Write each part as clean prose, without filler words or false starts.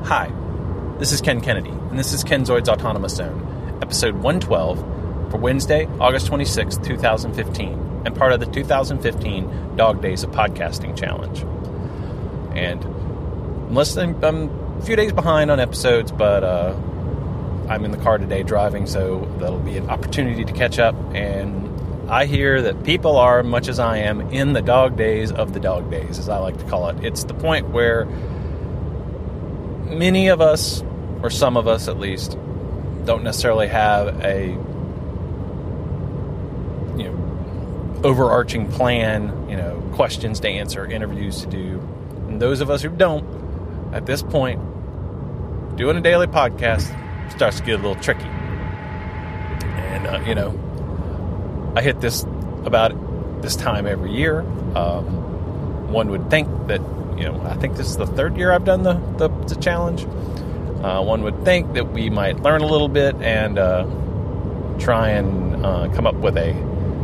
Hi, this is Ken Kennedy, and this is Kenzoid's Autonomous Zone, episode 112 for Wednesday, August 26, 2015, and part of the 2015 Dog Days of Podcasting Challenge. And I'm a few days behind on episodes, but I'm in the car today driving, so that'll be an opportunity to catch up. And I hear that people are, much as I am, in the dog days of the dog days, as I like to call it. It's the point where many of us, or some of us at least, don't necessarily have a overarching plan, questions to answer, interviews to do. And those of us who don't, at this point, doing a daily podcast starts to get a little tricky. And, I hit this about this time every year. One would think that, I think this is the third year I've done the challenge. One would think that we might learn a little bit and try and come up with a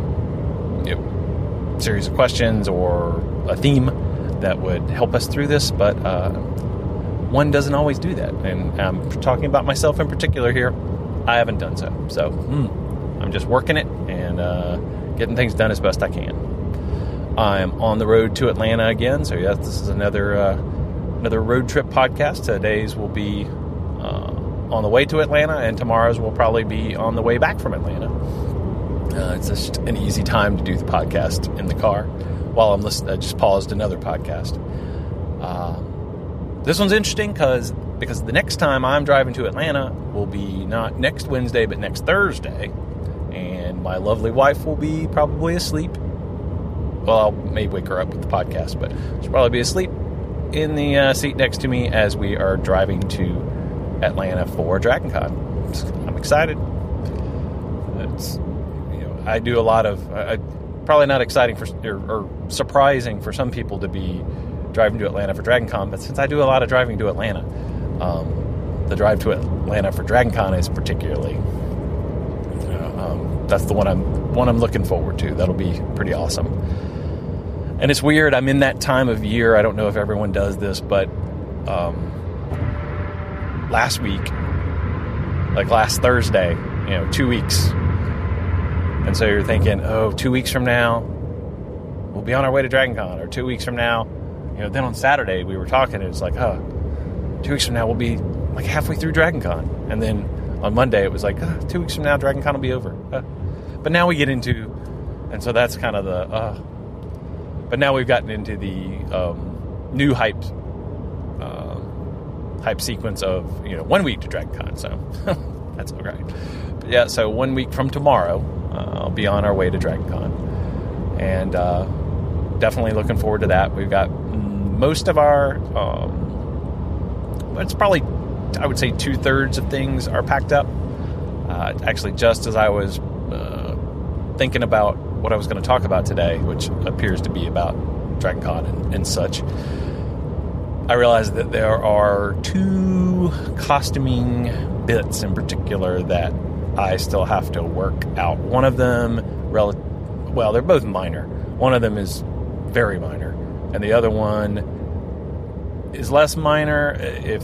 series of questions or a theme that would help us through this, but one doesn't always do that. And I'm talking about myself in particular here. I haven't done so. So I'm just working it and getting things done as best I can. I'm on the road to Atlanta again, so yes, this is another road trip podcast. Today's will be on the way to Atlanta, and tomorrow's will probably be on the way back from Atlanta. It's just an easy time to do the podcast in the car while I'm listening. I just paused another podcast. This one's interesting because the next time I'm driving to Atlanta will be not next Wednesday, but next Thursday, and my lovely wife will be probably asleep. Well, I'll maybe wake her up with the podcast, but she'll probably be asleep in the seat next to me as we are driving to Atlanta for DragonCon. I'm excited. I do a lot of probably not exciting or surprising for some people to be driving to Atlanta for DragonCon, but since I do a lot of driving to Atlanta, the drive to Atlanta for DragonCon is particularly that's the one I'm looking forward to. That'll be pretty awesome. And it's weird. I'm in that time of year. I don't know if everyone does this, but last week, like last Thursday, 2 weeks. And so you're thinking, 2 weeks from now, we'll be on our way to DragonCon. Or 2 weeks from now, then on Saturday we were talking, and it's like, 2 weeks from now we'll be like halfway through DragonCon. And then on Monday it was like, 2 weeks from now DragonCon will be over. But now we get into, and so that's kind of the, but now we've gotten into the new hype sequence of, 1 week to DragonCon. So that's all right. But yeah, so 1 week from tomorrow, I'll be on our way to DragonCon, and definitely looking forward to that. We've got most of our, it's probably, I would say 2/3 of things are packed up. Actually, just as I was thinking about what I was going to talk about today, which appears to be about DragonCon and such, I realized that there are two costuming bits in particular that I still have to work out. One of them, they're both minor. One of them is very minor, and the other one is less minor.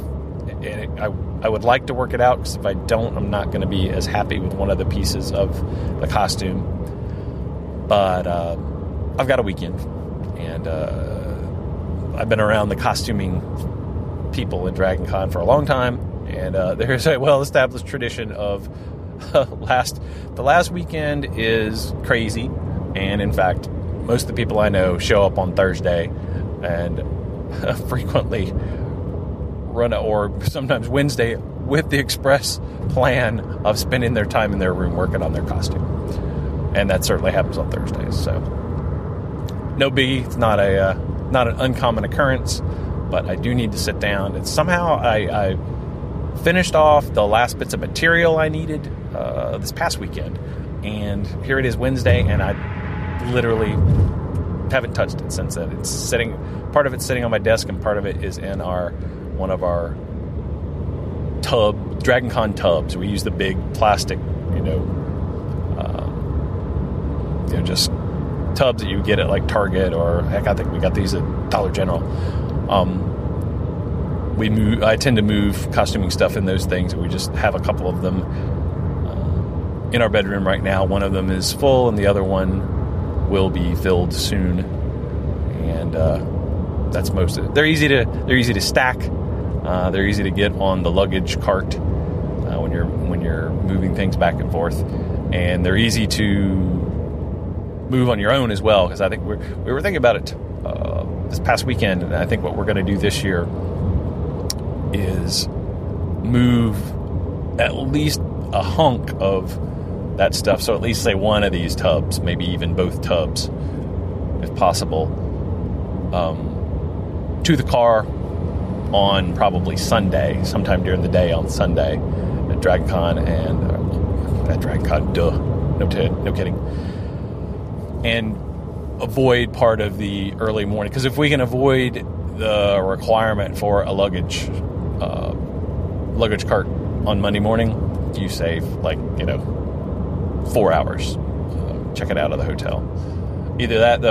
I would like to work it out, because if I don't, I'm not going to be as happy with one of the pieces of the costume. But I've got a weekend, and I've been around the costuming people in DragonCon for a long time, and there's a well-established tradition of the last weekend is crazy, and in fact, most of the people I know show up on Thursday and frequently run, or sometimes Wednesday, with the express plan of spending their time in their room working on their costume. And that certainly happens on Thursdays. So no biggie. It's not an uncommon occurrence, but I do need to sit down. And somehow I finished off the last bits of material I needed this past weekend, and here it is Wednesday, and I literally haven't touched it since then. It's sitting, part of it's sitting on my desk, and part of it is in one of our DragonCon tubs. We use the big plastic, just tubs that you get at like Target, or heck, I think we got these at Dollar General. I tend to move costuming stuff in those things, and we just have a couple of them in our bedroom right now. One of them is full, and the other one will be filled soon. And that's most of it. They're easy to stack. They're easy to get on the luggage cart when you're moving things back and forth, and they're easy to move on your own as well. Because I think we were thinking about it this past weekend, and I think what we're going to do this year is move at least a hunk of that stuff. So at least say one of these tubs, maybe even both tubs, if possible, to the car on probably Sunday, sometime during the day on Sunday at DragonCon and at DragonCon, no kidding, and avoid part of the early morning. Because if we can avoid the requirement for a luggage cart on Monday morning, you save 4 hours checking out of the hotel. Either that,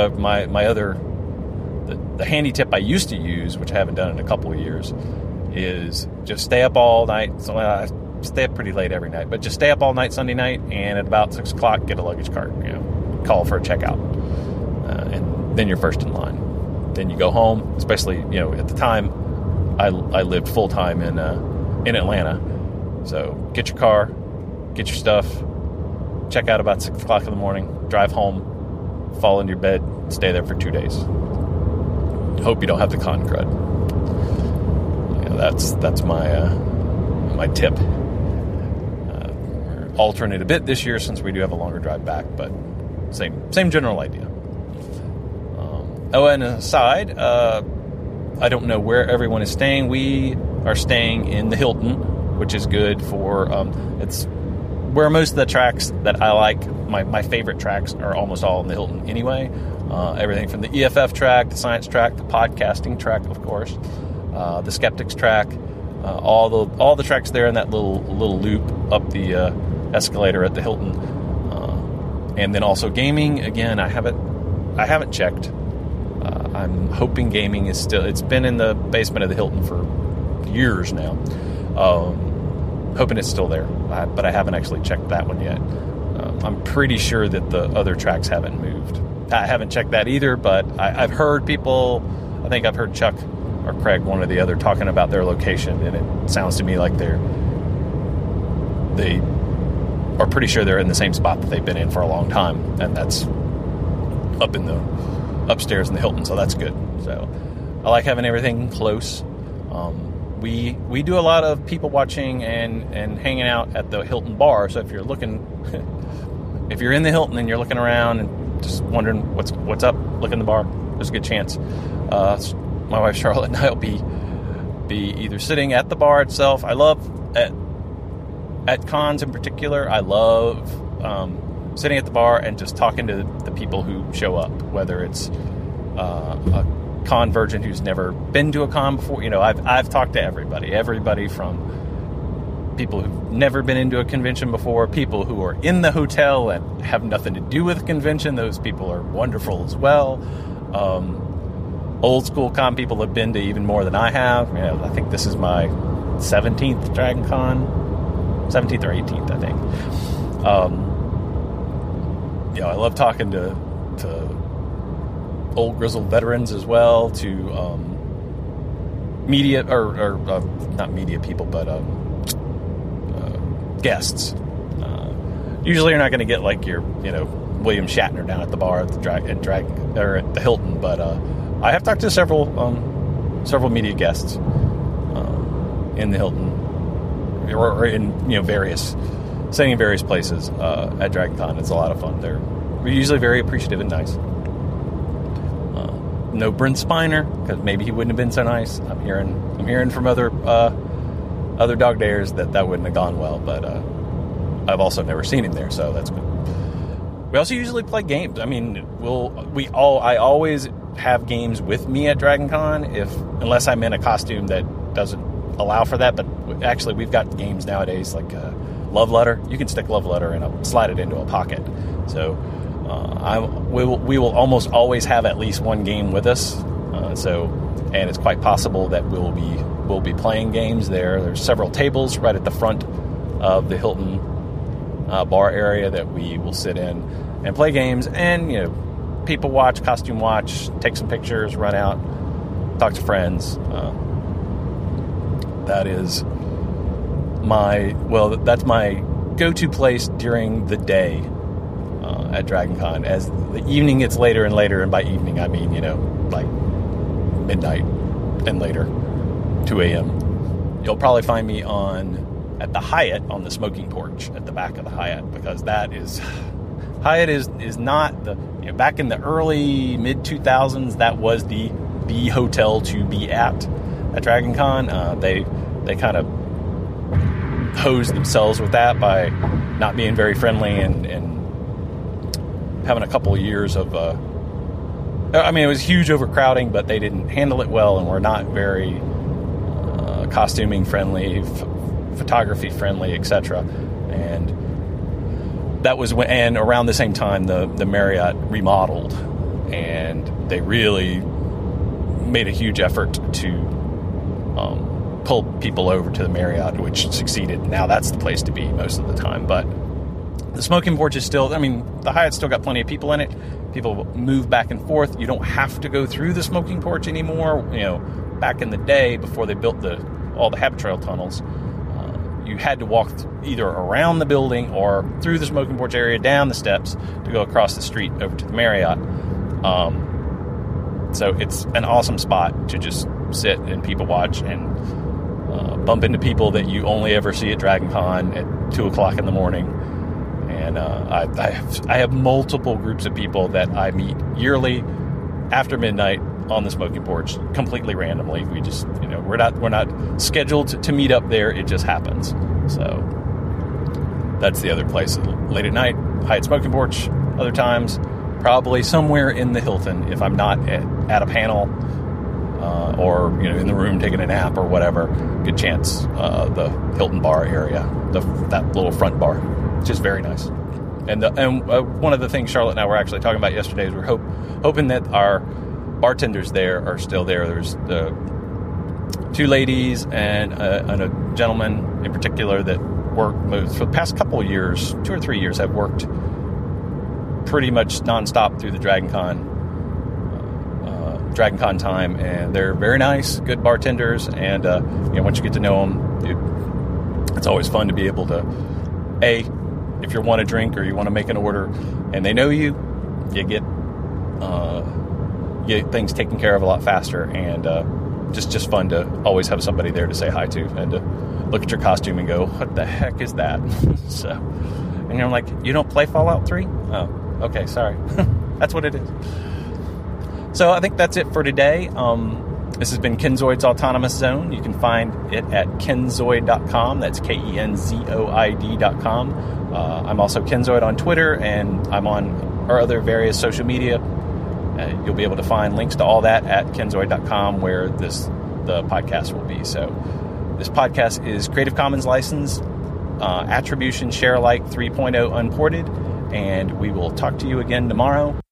the handy tip I used to use, which I haven't done in a couple of years, is just stay up all night. So I stay up pretty late every night, but just stay up all night Sunday night, and at about 6 o'clock, get a luggage cart. Call for a checkout, and then you're first in line. Then you go home. Especially, at the time, I lived full time in Atlanta, so get your car, get your stuff, check out about 6 o'clock in the morning, drive home, fall into your bed, stay there for 2 days. Hope you don't have the con crud. That's my tip. We're altering it a bit this year since we do have a longer drive back, but same general idea. And aside, I don't know where everyone is staying. We are staying in the Hilton, which is good for it's where most of the tracks that I like, my favorite tracks, are almost all in the Hilton anyway. Everything from the EFF track, the science track, the podcasting track, of course, the skeptics track, all the tracks there in that little loop up the escalator at the Hilton, and then also gaming. Again, I haven't checked. I'm hoping gaming is still. It's been in the basement of the Hilton for years now. Hoping it's still there, but I haven't actually checked that one yet. I'm pretty sure that the other tracks haven't moved. I haven't checked that either, but I've heard people, I think I've heard Chuck or Craig, one or the other, talking about their location, and it sounds to me like they are pretty sure they're in the same spot that they've been in for a long time, and that's up in the upstairs in the Hilton, so that's good. So I like having everything close. We do a lot of people watching and hanging out at the Hilton bar, so if you're in the Hilton and you're looking around and just wondering what's up, look in the bar. There's a good chance. My wife Charlotte and I will be either sitting at the bar itself. I love at cons in particular. I love sitting at the bar and just talking to the people who show up, whether it's a con virgin who's never been to a con before. I've talked to everybody from people who've never been into a convention before, people who are in the hotel and have nothing to do with the convention. Those people are wonderful as well. Old school con people have been to even more than I have. I think this is my 17th DragonCon, 17th or 18th, I think. I love talking to old grizzled veterans as well, to media or not media people, but guests. Usually you're not going to get like your William Shatner down at the bar at the or at the Hilton, but I have talked to several media guests in the Hilton, or in various places at DragonCon. It's a lot of fun. They're usually very appreciative and nice. No Brent Spiner, because maybe he wouldn't have been so nice. I'm hearing from other dog dares that wouldn't have gone well, but I've also never seen him there, so that's good. We also usually play games. I mean, I always have games with me at DragonCon, unless I'm in a costume that doesn't allow for that. But actually, we've got games nowadays like Love Letter. You can stick Love Letter and slide it into a pocket. So we will almost always have at least one game with us. And it's quite possible that we'll be will be playing games there. There's several tables right at the front of the Hilton bar area that we will sit in and play games, and people watch, costume watch, take some pictures, run out, talk to friends. That's my go-to place during the day at Dragon Con. As the evening gets later and later, and by evening I mean like midnight and later, 2 a.m. You'll probably find me at the Hyatt on the smoking porch at the back of the Hyatt, because Hyatt is not the back in the early mid 2000s, that was the hotel to be at Dragon Con. They kind of hosed themselves with that by not being very friendly and having a couple of years of it was huge overcrowding, but they didn't handle it well and were not very costuming friendly, photography friendly, etc. And that was and around the same time the Marriott remodeled, and they really made a huge effort to pull people over to the Marriott, which succeeded. Now that's the place to be most of the time. But the smoking porch is still, the Hyatt's still got plenty of people in it. People move back and forth. You don't have to go through the smoking porch anymore. Back in the day, before they built all the habit trail tunnels, you had to walk either around the building or through the smoking porch area, down the steps to go across the street over to the Marriott. So it's an awesome spot to just sit and people watch and bump into people that you only ever see at Dragon Con at 2 o'clock in the morning. And I have multiple groups of people that I meet yearly after midnight on the smoking porch, completely randomly. We just, we're not scheduled to meet up there. It just happens. So that's the other place. Late at night, Hyatt smoking porch. Other times, probably somewhere in the Hilton, if I'm not at a panel or in the room taking a nap or whatever. Good chance the Hilton bar area, that little front bar, just very nice. And one of the things Charlotte and I were actually talking about yesterday is we're hoping that our bartenders there are still there. There's the 2 ladies and a gentleman in particular that worked for the past couple of years, 2 or 3 years, have worked pretty much nonstop through the Dragon Con time, and they're very nice, good bartenders. And once you get to know them, it's always fun to be able to, if you want a drink or you want to make an order and they know you get things taken care of a lot faster, and just fun to always have somebody there to say hi to and to look at your costume and go, what the heck is that? So, and you're like, you don't play Fallout 3? Oh, okay, sorry. That's what it is. So I think that's it for today. This has been Kenzoid's Autonomous Zone. You can find it at kenzoid.com. That's KENZOID.com. I'm also Kenzoid on Twitter, and I'm on our other various social media. You'll be able to find links to all that at kenzoid.com, where the podcast will be. So this podcast is Creative Commons licensed, attribution share alike 3.0 unported, and we will talk to you again tomorrow.